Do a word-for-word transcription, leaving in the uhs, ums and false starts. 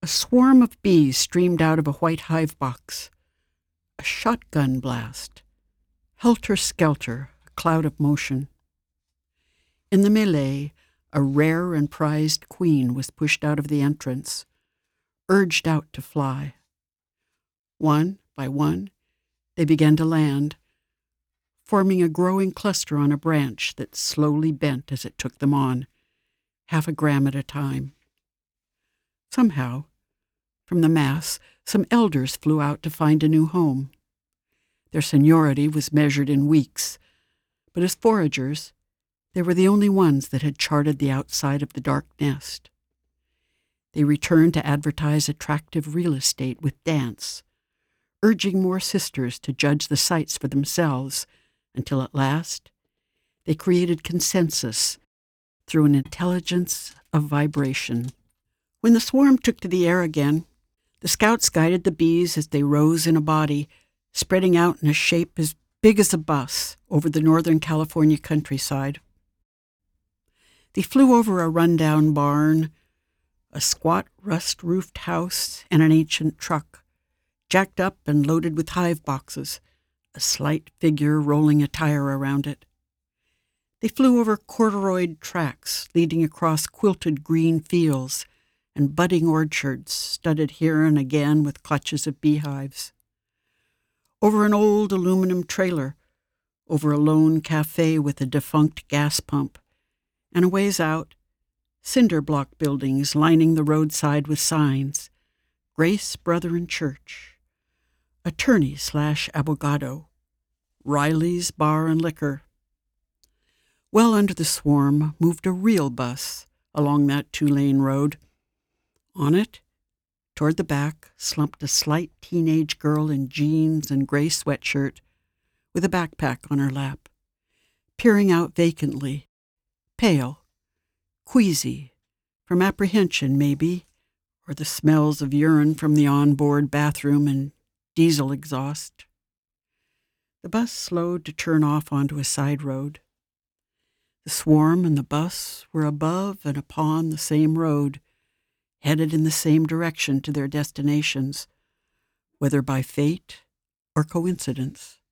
A swarm of bees streamed out of a white hive box. A shotgun blast. Helter-skelter, a cloud of motion. In the melee, a rare and prized queen was pushed out of the entrance, urged out to fly. One by one, they began to land, forming a growing cluster on a branch that slowly bent as it took them on, half a gram at a time. Somehow, from the mass, some elders flew out to find a new home. Their seniority was measured in weeks, but as foragers, they were the only ones that had charted the outside of the dark nest. They returned to advertise attractive real estate with dance, urging more sisters to judge the sites for themselves, until at last they created consensus through an intelligence of vibration. When the swarm took to the air again, the scouts guided the bees as they rose in a body, spreading out in a shape as big as a bus over the Northern California countryside. They flew over a rundown barn, a squat rust-roofed house, and an ancient truck, jacked up and loaded with hive boxes, a slight figure rolling a tire around it. They flew over corduroyed tracks leading across quilted green fields and budding orchards studded here and again with clutches of beehives. Over an old aluminum trailer, over a lone cafe with a defunct gas pump, and a ways out, cinder block buildings lining the roadside with signs, Grace Brethren Church, Attorney slash Abogado, Riley's Bar and Liquor. Well under the swarm moved a real bus along that two-lane road. On it, toward the back, slumped a slight teenage girl in jeans and gray sweatshirt with a backpack on her lap, peering out vacantly, pale, queasy, from apprehension maybe, or the smells of urine from the on-board bathroom and diesel exhaust. The bus slowed to turn off onto a side road. The swarm and the bus were above and upon the same road, headed in the same direction to their destinations, whether by fate or coincidence.